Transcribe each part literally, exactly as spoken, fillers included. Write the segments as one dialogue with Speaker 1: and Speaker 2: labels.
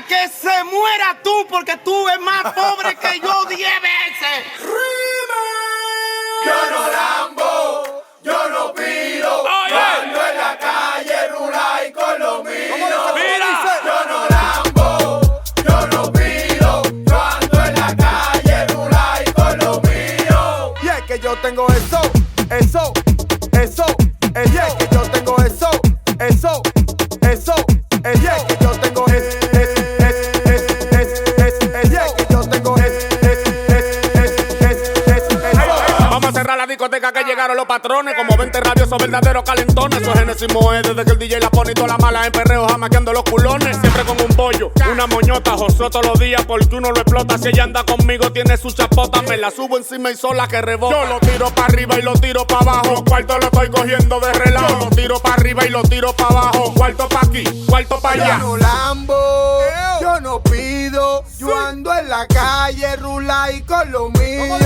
Speaker 1: que se muera tú, porque tú eres más pobre que yo diez veces.
Speaker 2: Yo no lambo, yo no pido.
Speaker 3: Oh,
Speaker 2: yo
Speaker 3: yeah.
Speaker 2: ando en la calle rural con lo mío.
Speaker 3: Mira.
Speaker 2: Yo no lambo, yo no pido. Yo ando en la calle rural con lo mío.
Speaker 4: Y es que yo tengo eso, eso, eso. Es yeah, que yo tengo eso, eso, eso. Es yeah, que yo tengo es, es, es, es, es, es, es yeah, que yo tengo es, es, es, es, es, es, es.
Speaker 3: Vamos a cerrar la discoteca que llegaron los patrones. Como veinte rabiosos verdaderos calentones. Eso es Genesis Moe desde que el D J la pone y toda la mala en perreo jamaqueando los culones. Siempre con un bollo, una moñota, joseo todos los días porque uno lo explota. Si ella anda conmigo tiene su chapota. Me la subo encima y sola que rebota. Yo lo tiro para arriba y lo tiro para abajo. Los cuartos lo estoy cogiendo de relajo. Yo lo tiro para arriba y lo tiro para abajo. Cuarto pa' aquí, cuarto pa' allá.
Speaker 4: Yo no lambo, yo no pido. Yo ando en la calle rula y con lo mío.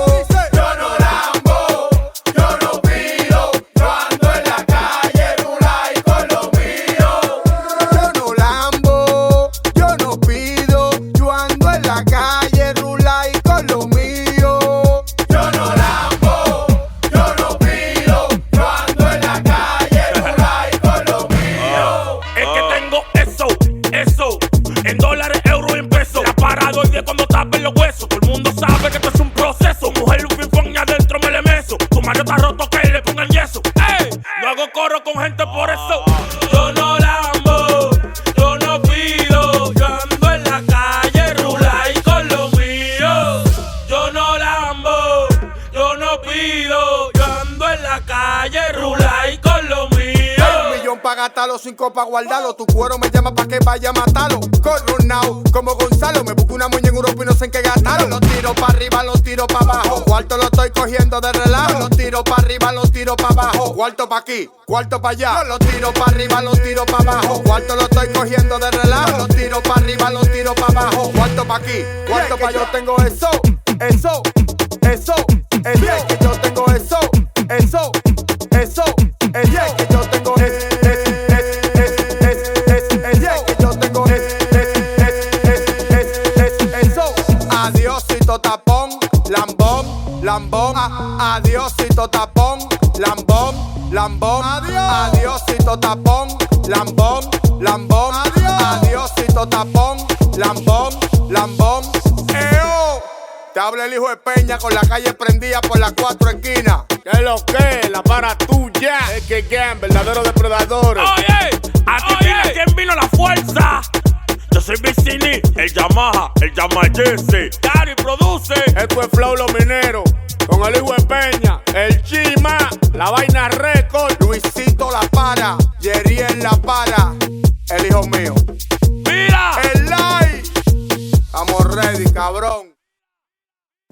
Speaker 2: Yo no lambo, yo no pido. Yo ando en la calle rural y con lo mío.
Speaker 4: Yo no lambo, yo no pido. Yo ando en la calle rula y con lo mío.
Speaker 2: Yo no lambo, yo no pido. Yo ando en la calle rural y con lo mío.
Speaker 3: Es que tengo eso, eso. En dólares, euros y en pesos. La paradoide cuando tapen los huesos. Todo el mundo sabe que esto es un proceso. Mujer, un finfón y adentro me le meso. Tu Mario está roto, que le pongan yeso. ¡Ey! No hago coro con gente por eso. Yo no lambo, yo no pido. Yo ando en la calle, rula y con lo mío. Yo no lambo, yo no pido. Yo ando en la calle, rula y con lo mío.
Speaker 4: Un millón pa' gastarlo, cinco pa' guardarlo. Tu cuero me llama pa' que vaya a matarlo. Coronao, como Gonzalo. Me busco una moña en Europa y no sé en qué gastarlo. Los tiro pa' arriba, los tiro pa' abajo. Cuarto lo estoy cogiendo de relajo. Los tiro pa' arriba, los tiro pa' abajo. Cuarto pa' aquí, cuarto pa' allá. Los tiro pa' arriba, los tiro pa' abajo. Cuarto lo estoy cogiendo de relajo. Los tiro pa' arriba, los tiro pa' abajo. Cuarto pa' aquí, cuarto pa' allá. Yo tengo eso, eso, eso. Es yeah, que yo tengo eso, eso, eso. Es yeah, que yo tengo es, es, es, es, es, es, es yeah, que yo tengo es, es, es, es, es, es, eso. Adiósito tapón, lambón, lambón. A- Adiósito tapón, lambón, lambón. Adiósito tapón, lambón, lambón. Adiósito tapón, lambón, lambón. ¡Eo! Te habla el hijo de Peña con la calle prendida por las cuatro esquinas.
Speaker 3: ¿Qué es lo que? La para tuya. Es que Gang, verdadero depredador. Oye, aquí tiene quien vino la fuerza. Yo soy Vicini, el Yamaha, el Yamayese. Gary produce. Esto es Flow Los Mineros. Con el hijo de Peña, el Chima, la vaina récord.
Speaker 4: Luisito la para, Yeriel la para, el hijo mío.